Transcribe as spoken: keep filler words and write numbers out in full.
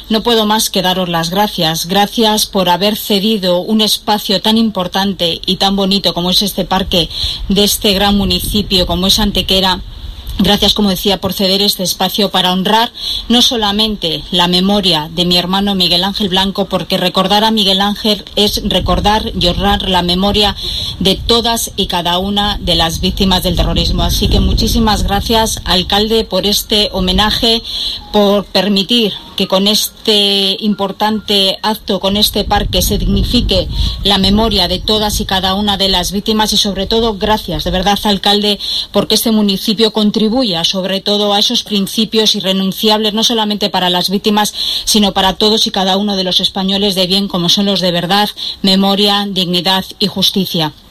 no puedo más que daros las gracias. Gracias por haber cedido un espacio tan importante y tan bonito como es este parque de este gran municipio como es Antequera. Gracias, como decía, por ceder este espacio para honrar no solamente la memoria de mi hermano Miguel Ángel Blanco, porque recordar a Miguel Ángel es recordar y honrar la memoria de todas y cada una de las víctimas del terrorismo. Así que muchísimas gracias, alcalde, por este homenaje, por permitir que con este importante acto, con este parque, se dignifique la memoria de todas y cada una de las víctimas y sobre todo gracias, de verdad, alcalde, porque este municipio contribuya sobre todo a esos principios irrenunciables, no solamente para las víctimas, sino para todos y cada uno de los españoles de bien, como son los de verdad, memoria, dignidad y justicia.